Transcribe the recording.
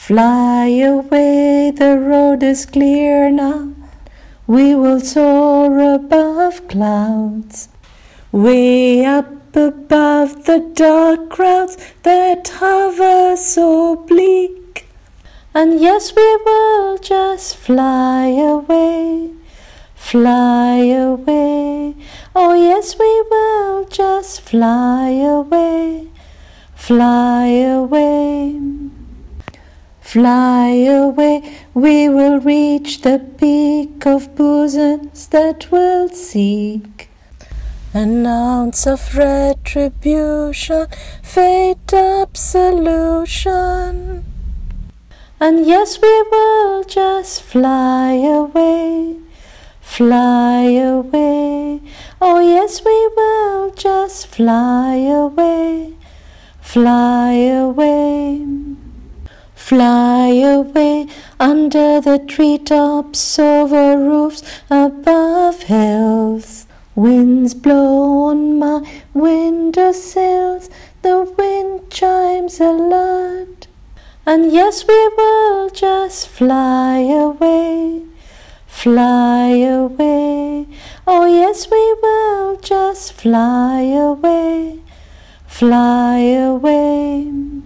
Fly away, the road is clear now. We will soar above clouds, way up above the dark crowds that hover so bleak. And yes, we will just fly away, fly away. Oh yes, we will just fly away, fly away. Fly away, we will reach the peak of bosoms that will seek an ounce of retribution, fate absolution. And yes, we will just fly away, fly away. Oh yes, we will just fly away, fly away. Fly away under the treetops, over roofs, above hills. Winds blow on my windowsills, the wind chimes alert. And yes, we will just fly away, fly away. Oh yes, we will just fly away, fly away.